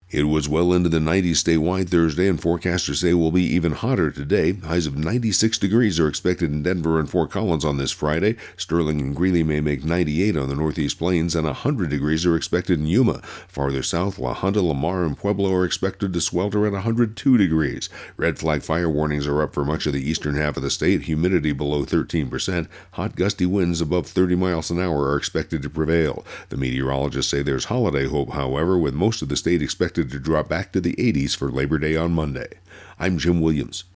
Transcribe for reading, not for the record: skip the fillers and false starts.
It was well into the 90s statewide Thursday, and forecasters say it will be even hotter today. Highs of 96 degrees are expected in Denver and Fort Collins on this Friday. Sterling and Greeley may make 98 on the Northeast Plains, and 100 degrees are expected in Yuma. Farther south, La Junta, Lamar, and Pueblo are expected to swelter at 102 degrees. Red flag fire warnings are up for much of the eastern half of the state. Humidity below 13%. Hot gusty winds above 30 miles an hour are expected to prevail. The meteorologists say there's holiday hope, however, with most of the state expected to drop back to the 80s for Labor Day on Monday. I'm Jim Williams.